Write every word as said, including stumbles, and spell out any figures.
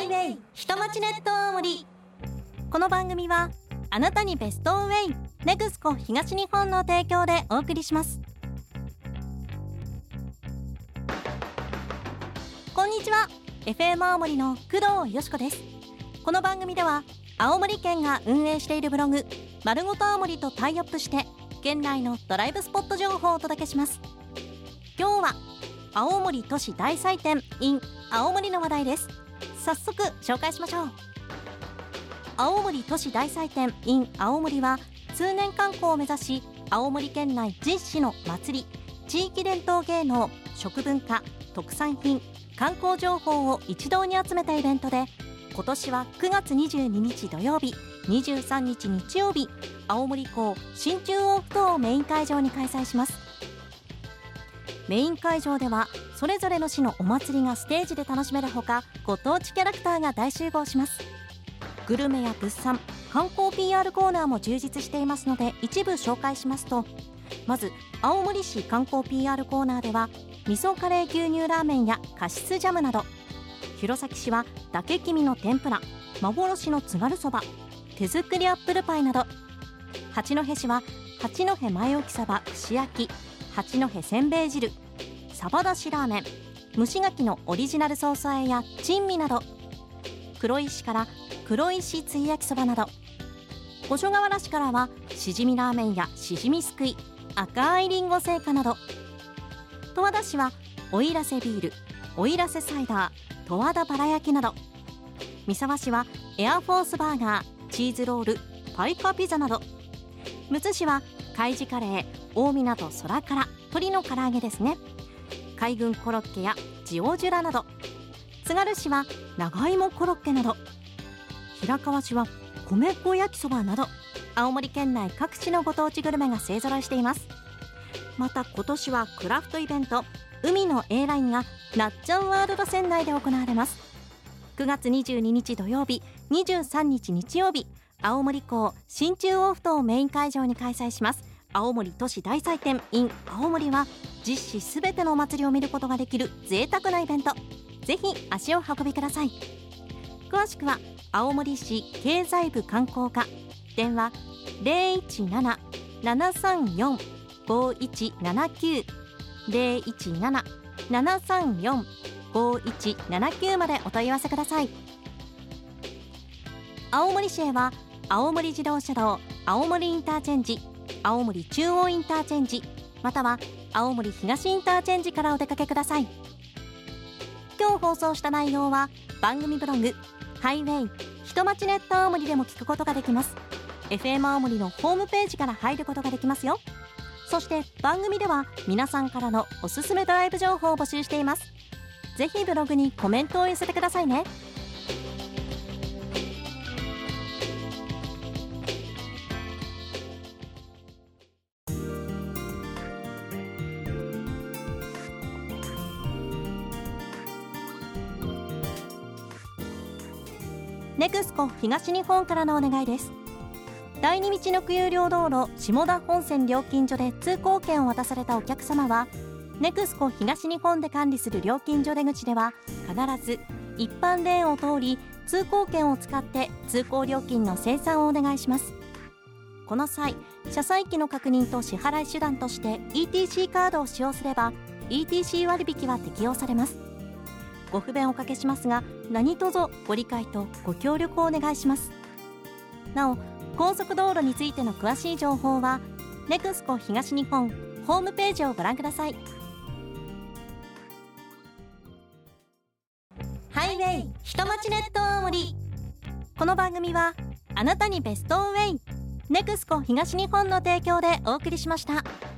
イウェイ下町ネット青森。この番組はあなたにベストウェイネクスコ東日本の提供でお送りします。こんにちは、 エフエム 青森の工藤よしこです。この番組では青森県が運営しているブログ丸ごと青森とタイアップして県内のドライブスポット情報をお届けします。今日は青森都市大祭典 in 青森の話題です。早速紹介しましょう。青森都市大祭典 in 青森は通年観光を目指し、青森県内実施の祭り、地域伝統芸能、食文化、特産品、観光情報を一堂に集めたイベントで、今年はくがつにじゅうににち土曜日、にじゅうさんにち日曜日、青森港新中央ふ頭をメイン会場に開催します。メイン会場ではそれぞれの市のお祭りがステージで楽しめるほか、ご当地キャラクターが大集合します。グルメや物産、観光 ピーアール コーナーも充実していますので、一部紹介しますと、まず青森市観光 ピーアール コーナーでは味噌カレー牛乳ラーメンやカシスジャムなど、弘前市はだけきみの天ぷら、幻の津軽そば、手作りアップルパイなど、八戸市は八戸前置きそば串焼き、八戸せんべい汁、サバだしラーメン、蒸し牡蠣のオリジナルソース和えや珍味など、黒石から黒石つい焼きそばなど、五所川原市からはしじみラーメンやしじみすくい、赤いりんご製菓など、十和田市はおいらせビール、おいらせサイダー、十和田バラ焼きなど、三沢市はエアフォースバーガー、チーズロール、パイカピザなど、むつ市は海事カレー、大港空から鶏の唐揚げですね、海軍コロッケやジオジュラなど、津軽市は長芋コロッケなど、平川市は米粉焼きそばなど、青森県内各地のご当地グルメが勢ぞろいしています。また今年はクラフトイベント海の A ラインがなっちゃんワールド仙台で行われます。くがつにじゅうににち土曜日、にじゅうさんにち日曜日、青森港新中央ふ頭をメイン会場に開催します青森都市大祭典 in 青森は、実施すべてのお祭りを見ることができる贅沢なイベント。ぜひ足を運びください。詳しくは青森市経済部観光課、電話 ゼロいちなな ななさんよん ごいちななきゅう ゼロいちなな ななさんよん ごいちななきゅうまでお問い合わせください。青森市へは青森自動車道青森インターチェンジ、青森中央インターチェンジ、または青森東インターチェンジからお出かけください。今日放送した内容は番組ブログハイウェイ下町ネット青森でも聞くことができます。 エフエム 青森のホームページから入ることができますよ。そして番組では皆さんからのおすすめドライブ情報を募集しています。ぜひブログにコメントを寄せてくださいね。ネクスコ東日本からのお願いです。第二道のく有料道路下田本線料金所で通行券を渡されたお客様は、ネクスコ東日本で管理する料金所出口では必ず一般レーンを通り、通行券を使って通行料金の精算をお願いします。この際、車載機の確認と支払い手段として イーティーシー カードを使用すれば イーティーシー 割引は適用されます。ご不便をおかけしますが、何卒ご理解とご協力をお願いします。なお、高速道路についての詳しい情報はネクスコ東日本ホームページをご覧ください。ハイウェイ下町ネット青森。この番組はあなたにベストウェイネクスコ東日本の提供でお送りしました。